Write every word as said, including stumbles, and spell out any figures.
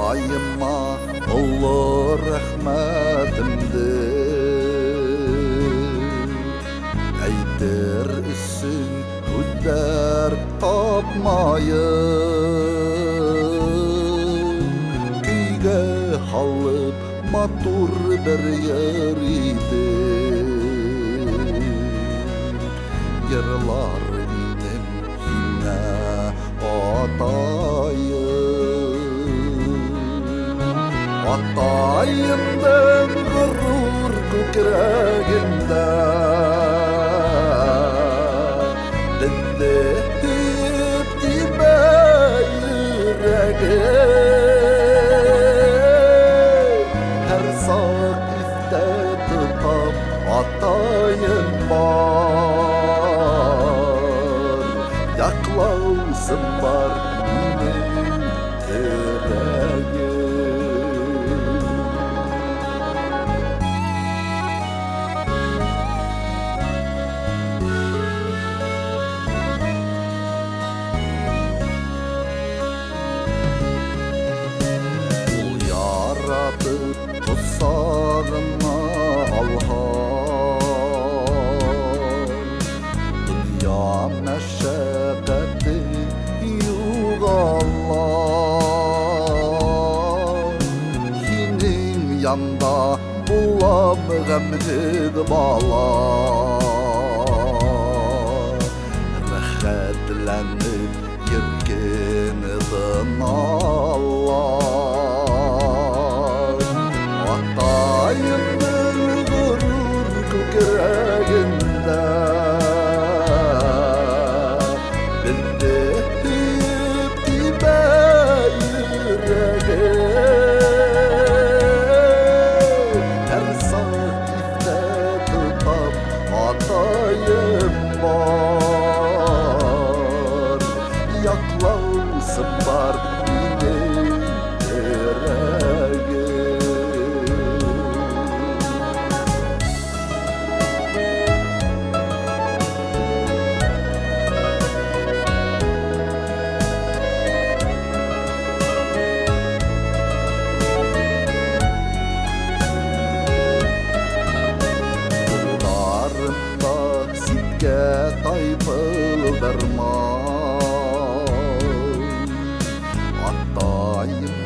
Атайыма ұлы рахмәтімді әйтер үшін өттер тапмайын күйге қалып матур бір ерейді ерлар инем хина атайым атайымның ғұрур көкірегінде діндеп тиме жүрегі әр сақ ифте тұтап атайым бар яқлаусым бар менің тірегім Тұсағына алған Дүния мәшәқәті юғалар Хинің янда бұлам ғәмлік бала Рәхәтләніп еркен дыналар Атайымның ғұрур көкірегінде діндеп тиме жүрегі әр сақ ифте тұтап атайым бар яқлаусым бар менің тірегім тайпылдырмай атайым